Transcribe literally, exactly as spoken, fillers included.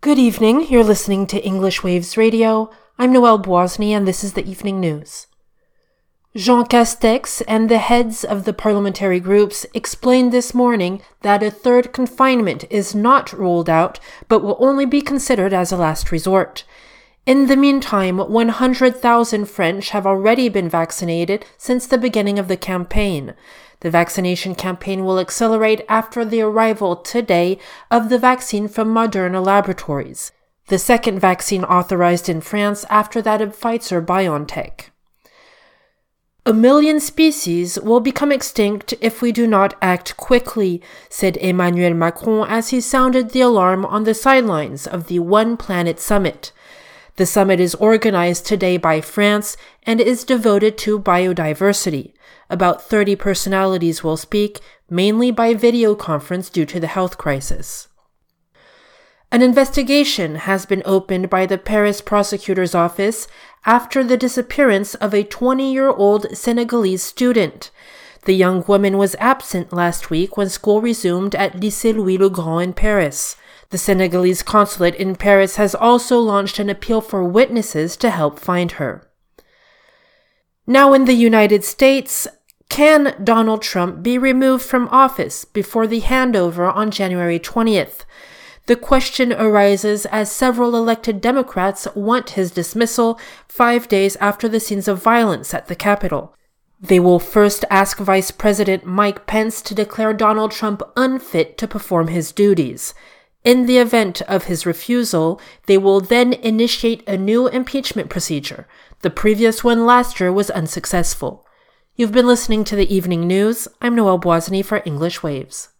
Good evening. You're listening to English Waves Radio. I'm Noelle Boisny, and this is the evening news. Jean Castex and the heads of the parliamentary groups explained this morning that a third confinement is not ruled out, but will only be considered as a last resort. In the meantime, one hundred thousand French have already been vaccinated since the beginning of the campaign. The vaccination campaign will accelerate after the arrival today of the vaccine from Moderna Laboratories, the second vaccine authorized in France after that of Pfizer-BioNTech. A million species will become extinct if we do not act quickly, said Emmanuel Macron as he sounded the alarm on the sidelines of the One Planet Summit. The summit is organized today by France and is devoted to biodiversity. About thirty personalities will speak, mainly by video conference due to the health crisis. An investigation has been opened by the Paris prosecutor's office after the disappearance of a twenty-year-old Senegalese student. The young woman was absent last week when school resumed at Lycée Louis-le-Grand in Paris. The Senegalese consulate in Paris has also launched an appeal for witnesses to help find her. Now in the United States, can Donald Trump be removed from office before the handover on January twentieth? The question arises as several elected Democrats want his dismissal five days after the scenes of violence at the Capitol. They will first ask Vice President Mike Pence to declare Donald Trump unfit to perform his duties. In the event of his refusal, they will then initiate a new impeachment procedure. The previous one last year was unsuccessful. You've been listening to the evening news. I'm Noelle Boisny for English Waves.